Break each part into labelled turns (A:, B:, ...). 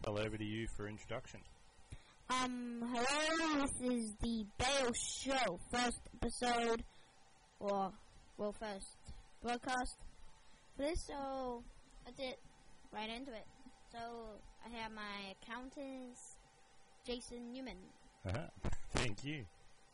A: Well, over to you for introduction.
B: Hello, this is the Bale Show, first episode, first broadcast for this, so that's it, right into it. So, I have my accountant, Jason Newman.
A: Thank you.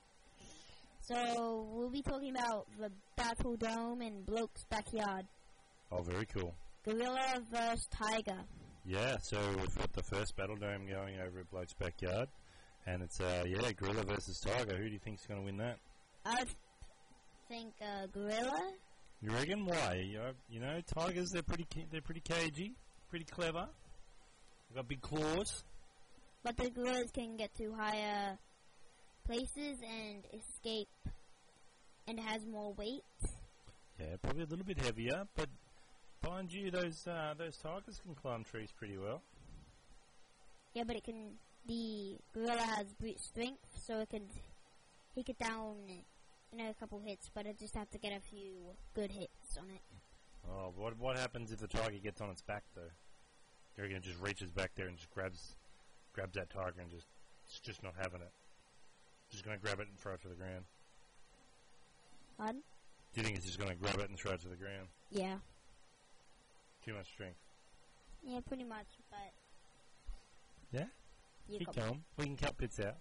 B: So, we'll be talking about the Battle Dome in Bloke's backyard.
A: Oh, very cool.
B: Gorilla vs. Tiger.
A: Yeah, so we've got the first Battle Dome going over at Bloke's backyard. And it's, Gorilla versus Tiger. Who do you think's going to win that?
B: I think Gorilla.
A: You reckon? Why? You know, tigers, they're pretty cagey, pretty clever. They've got big claws.
B: But the gorillas can get to higher places and escape, and has more weight.
A: Yeah, probably a little bit heavier, but mind you, those tigers can climb trees pretty well.
B: Yeah, but the gorilla has brute strength, so it can take it down in a couple hits, but it just have to get a few good hits on it.
A: Oh, what happens if the tiger gets on its back, though? You reckon it just reaches back there and just grabs that tiger and it's just not having it? Just going to grab it and throw it to the ground?
B: Pardon?
A: Do you think it's just going to grab it and throw it to the ground?
B: Yeah.
A: Too much strength?
B: Yeah, pretty much, but...
A: Yeah? Keep going. We can cut bits out.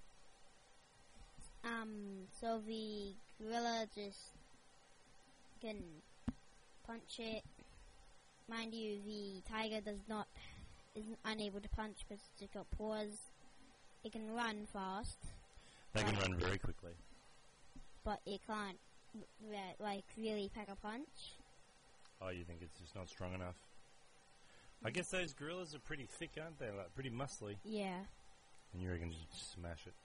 B: So the gorilla just can punch it. Mind you, the tiger isn't unable to punch because it's got paws. It can run fast.
A: They can run very quickly.
B: But it can't, really pack a punch.
A: Oh, you think it's just not strong enough? I guess those gorillas are pretty thick, aren't they? Like, pretty muscly.
B: Yeah.
A: And you reckon just smash it?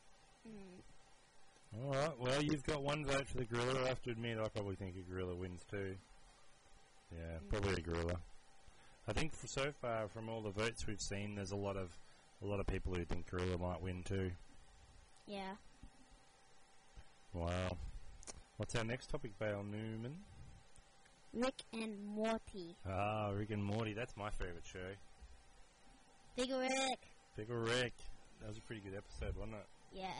A: Alright, well, you've got one vote for the gorilla. I have to admit, I probably think a gorilla wins too. Yeah, probably a gorilla. I think so far, from all the votes we've seen, there's a lot of people who think gorilla might win too.
B: Yeah.
A: Wow. What's our next topic, Bale Newman?
B: Rick and Morty.
A: Ah, Rick and Morty. That's my favourite show.
B: Big Rick.
A: Big Rick. That was a pretty good episode, wasn't it?
B: Yeah,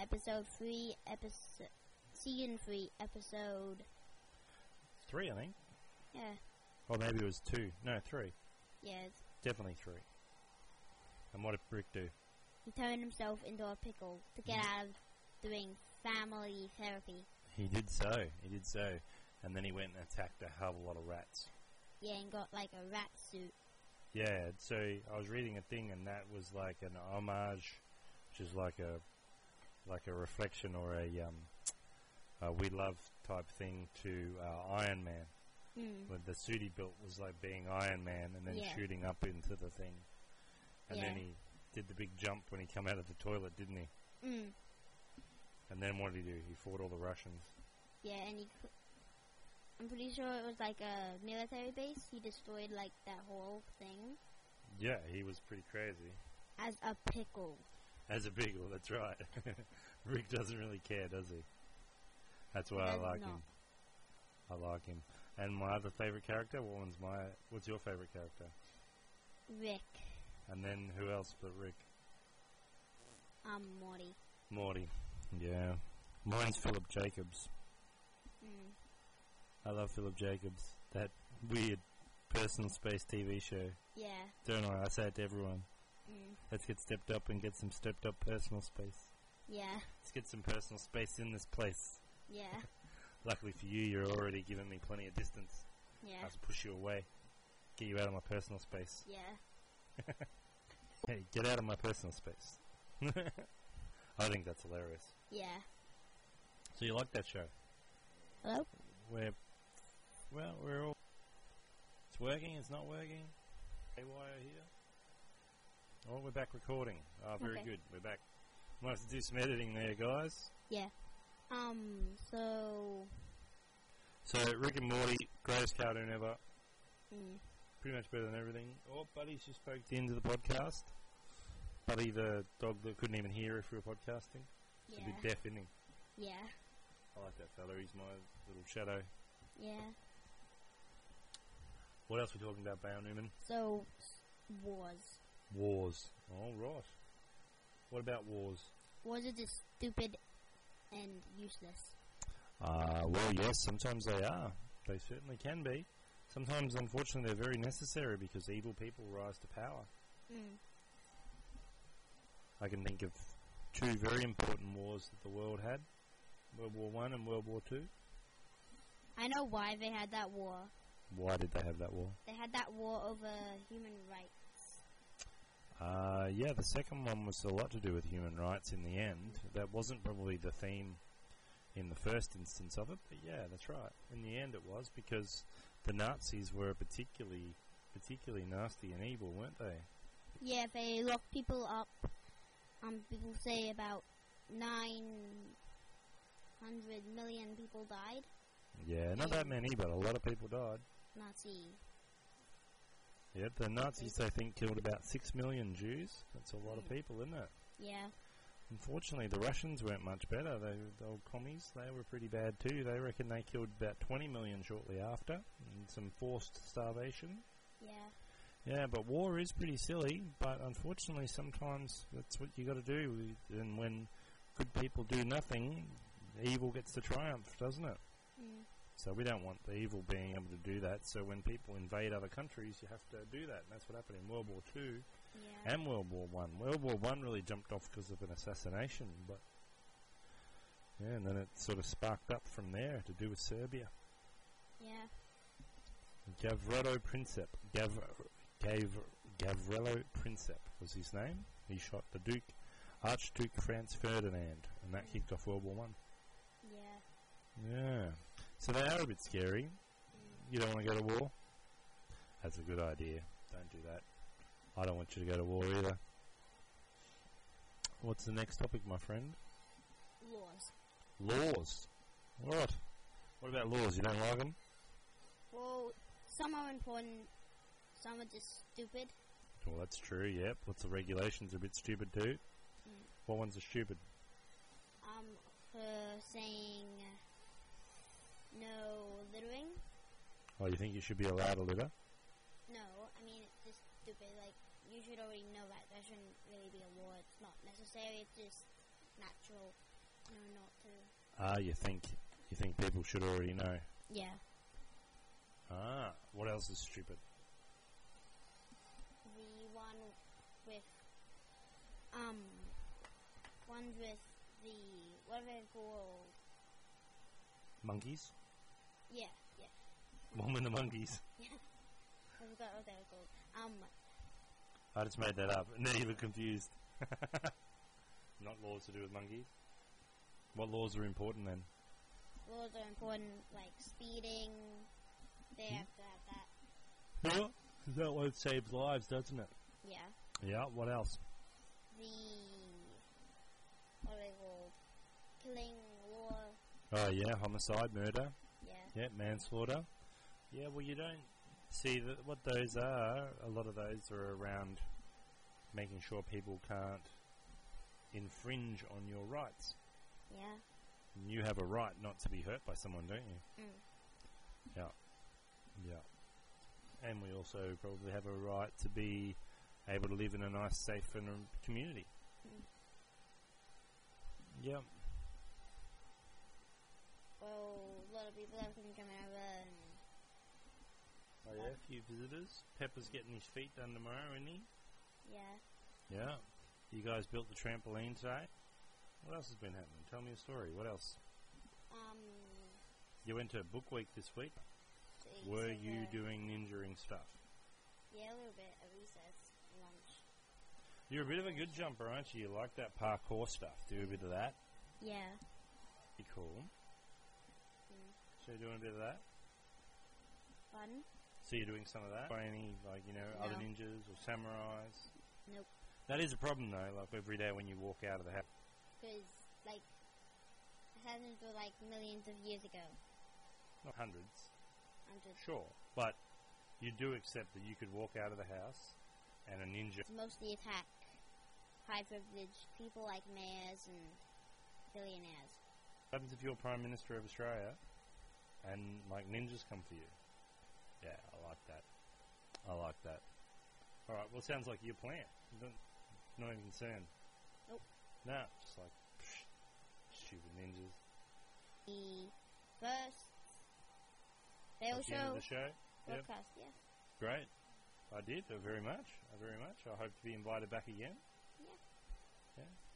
B: season 3, episode...
A: 3, I think.
B: Yeah.
A: Or maybe it was 2. No, 3.
B: Yeah.
A: Definitely 3. And what did Rick do?
B: He turned himself into a pickle to get out of doing family therapy.
A: He did so. And then he went and attacked a hell of a lot of rats.
B: Yeah, and got like a rat suit.
A: Yeah, so I was reading a thing, and that was like an homage, which is like a reflection or a We Love type thing to Iron Man. When the suit he built was like being Iron Man and then shooting up into the thing. And then he did the big jump when he came out of the toilet, didn't he? And then what did he do? He fought all the Russians.
B: Yeah, and I'm pretty sure it was like a military base. He destroyed like that whole thing.
A: Yeah, he was pretty crazy.
B: As a pickle.
A: As a pickle, that's right. Rick doesn't really care, does he? That's why I like him. I like him. And my other favourite character? What's your favourite character?
B: Rick.
A: And then who else but Rick?
B: Morty.
A: Morty. Yeah. Mine's Philip Jacobs. I love Philip Jacobs. That weird personal space TV show.
B: Yeah.
A: Don't I? I say it to everyone. Let's get stepped up and get some stepped up personal space.
B: Yeah.
A: Let's get some personal space in this place.
B: Yeah.
A: Luckily for you, you're already giving me plenty of distance.
B: Yeah.
A: I have to push you away. Get you out of my personal space.
B: Yeah.
A: Hey, get out of my personal space. I think that's hilarious.
B: Yeah.
A: So you like that show?
B: Hello?
A: We're all... It's working, it's not working. Haywire here. Oh, we're back recording. Oh, very good. We're back. Might have to do some editing there, guys.
B: Yeah.
A: So, Rick and Morty, greatest cartoon ever. Pretty much better than everything. Oh, Buddy's just poked into the podcast. Buddy, the dog that couldn't even hear if we were podcasting. He's a bit deaf, isn't he?
B: Yeah.
A: I like that fella. He's my little shadow.
B: Yeah.
A: What else are we talking about, Bale Newman?
B: So, wars.
A: Wars. All right. What about wars?
B: Wars are just stupid and useless.
A: Well, yes, sometimes they are. They certainly can be. Sometimes, unfortunately, they're very necessary because evil people rise to power.
B: Mm.
A: I can think of two very important wars that the world had. World War One and World War Two.
B: I know why they had that war.
A: Why did they have that war?
B: They had that war over human rights.
A: Yeah, the second one was a lot to do with human rights in the end. That wasn't probably the theme in the first instance of it, but yeah, that's right. In the end it was, because the Nazis were particularly nasty and evil, weren't they?
B: Yeah, they locked people up. People say about 900 million people died.
A: Yeah, not that many, but a lot of people died.
B: Nazi.
A: Yeah, the Nazis, they think, killed about 6 million Jews. That's a lot of people, isn't it?
B: Yeah.
A: Unfortunately, the Russians weren't much better. The old commies, they were pretty bad too. They reckon they killed about 20 million shortly after, and some forced starvation.
B: Yeah.
A: Yeah, but war is pretty silly, but unfortunately sometimes that's what you got to do. And when good people do nothing, evil gets the triumph, doesn't it?
B: Mm.
A: So we don't want the evil being able to do that. So when people invade other countries, you have to do that. And that's what happened in World War II and World War One. World War One really jumped off because of an assassination, but yeah, and then it sort of sparked up from there to do with Serbia.
B: Yeah.
A: Gavrilo Princip. Gavrilo Princip was his name. He shot the Archduke Franz Ferdinand, and that kicked off World War One.
B: Yeah.
A: Yeah. So they are a bit scary. You don't want to go to war? That's a good idea. Don't do that. I don't want you to go to war either. What's the next topic, my friend?
B: Laws.
A: Laws. What? What about laws? You don't like them?
B: Well, some are important, some are just stupid.
A: Well, that's true, yep. Lots of regulations are a bit stupid too. What ones are stupid?
B: For saying no littering.
A: Oh, you think you should be allowed to litter?
B: No, I mean, it's just stupid. Like, you should already know that. That shouldn't really be a law. It's not necessary. It's just natural. No, not to.
A: You think people should already know?
B: Yeah.
A: What else is stupid?
B: The ones with the, what are they called?
A: Monkeys?
B: Yeah.
A: One with the monkeys.
B: Yeah. I forgot what they were called.
A: I just made that up. Now you look confused. Not laws to do with monkeys? What laws are important then?
B: Laws are important, like speeding. They have to have that.
A: Yeah, that one saves lives, doesn't it?
B: Yeah.
A: Yeah, what else?
B: What are they called? Killing law.
A: Oh yeah, homicide, murder.
B: Yeah.
A: Yeah, manslaughter. Yeah, well you don't see what those are. A lot of those are around making sure people can't infringe on your rights.
B: Yeah.
A: And you have a right not to be hurt by someone, don't you? Yeah. And we also probably have a right to be able to live in a nice, safe community. Yeah.
B: Well, a lot of people have been coming over and...
A: Oh yeah, a few visitors. Pepper's getting his feet done tomorrow, isn't he?
B: Yeah.
A: Yeah. You guys built the trampoline today? What else has been happening? Tell me a story. What else? You went to Book Week this week. Were you doing ninjaing stuff?
B: Yeah, a little bit at recess, lunch.
A: You're a bit of a good jumper, aren't you? You like that parkour stuff. Do a bit of that.
B: Yeah.
A: Be cool. So you're doing a bit of that?
B: Fun.
A: So you're doing some of that? By any, other ninjas or samurais?
B: Nope.
A: That is a problem, though, like every day when you walk out of the house.
B: Because, assassins were, millions of years ago.
A: Not hundreds.
B: Hundreds.
A: Sure. But you do accept that you could walk out of the house and a ninja...
B: It's mostly attack high-privileged people like mayors and billionaires.
A: What happens if you're Prime Minister of Australia and, ninjas come for you? Yeah, I like that. All right. Well, sounds like your plan. Not even concerned.
B: Nope.
A: No, just like stupid ninjas.
B: The first sale
A: At the end of
B: show
A: the show. Yep.
B: podcast, yeah.
A: Great. I did very much. Very much. I hope to be invited back again.
B: Yeah.
A: Yeah.